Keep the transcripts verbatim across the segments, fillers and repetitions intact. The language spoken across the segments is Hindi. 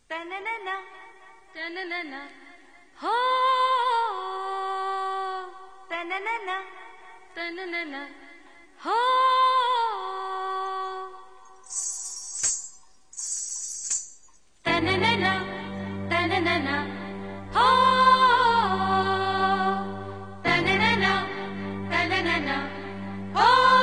तननना तननना हो तननना तननना हो तननना तननना हो तननना तननना हो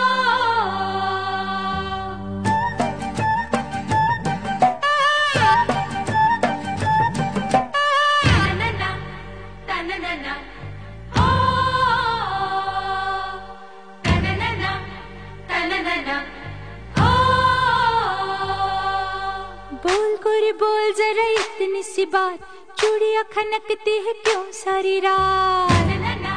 बोल गोरी बोल जरा इतनी सी बात, चूड़ियां खनकती है क्यों सारी रात।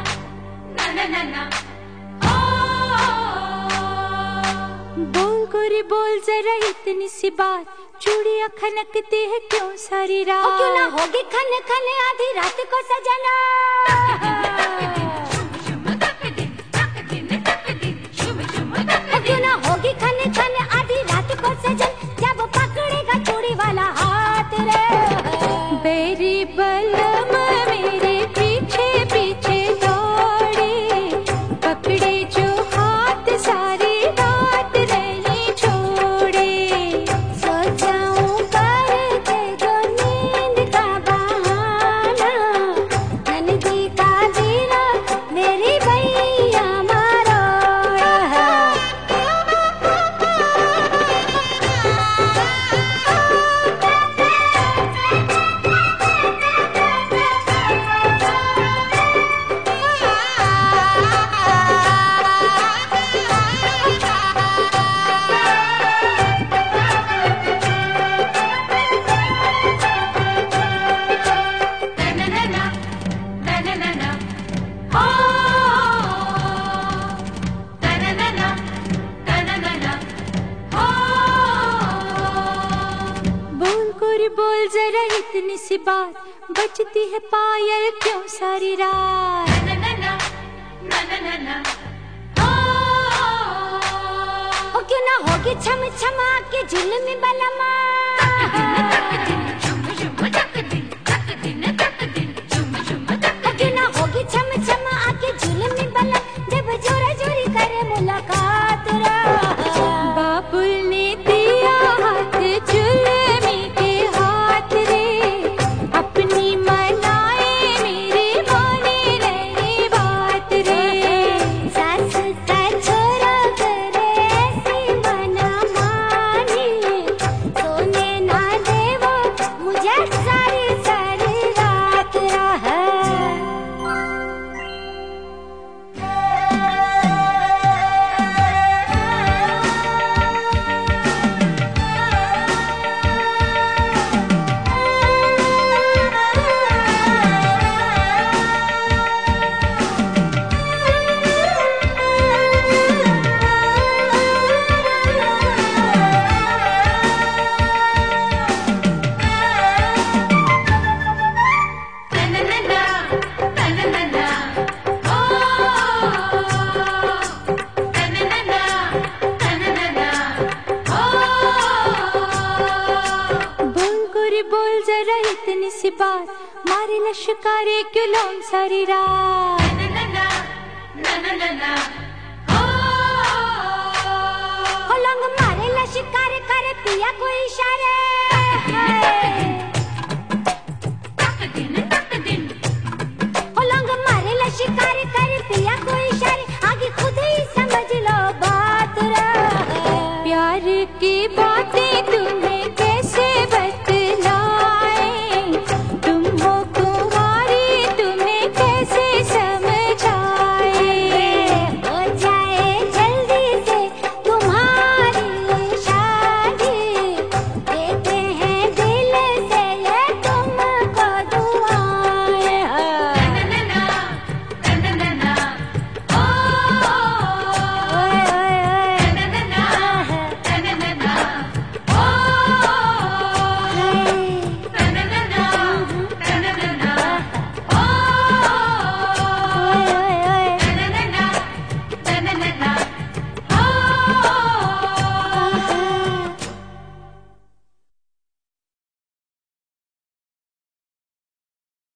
बोल गोरी बोल जरा इतनी सी बात, चूड़ियां खनकती है क्यों सारी रात। ओ क्यों ना होगी खन खन आधी रात को सजना। ओ क्यों ना होगी खन खन आधी रात को सजन, जब पकड़ेगा चूड़ी वाला हाथ रे। बेरी बलम मेरे पीछे पीछे दौड़े, पकड़े जो हाथ सारी रात नहीं छोड़े। सो जाऊं करके जो नींद का बहाना, नंदी का जीना मेरी भैया मरोड़ा। बोल जरा इतनी सी बात, बजती है पायल क्यों सारी रात। ओ क्यों ना होगी छम छमा के जुल्मी बलमा। ओ क्यों ना होगी छम छमा के जुल्मी बलम, जब जोरा जोरी करे मुलाकात रा। बाबुल ने दिया हाथ जुल्मी के हाथ रे, अपनी मनाए मेरे माने नहीं बात रे। सास का छोरा करे ऐसी मना मानी, सोने ना देवो मुझे सारी सारी रात रहा। बोल जरा इतनी सी बात, मारे लश्कारे क्यों लोम सारी रात। हो लंग मारे लश्कार करे पिया को इशारे। हो लंग मारे लश्कार करे पिया को इशारे, आगे खुद ही समझ लो बात रा। प्यार की बात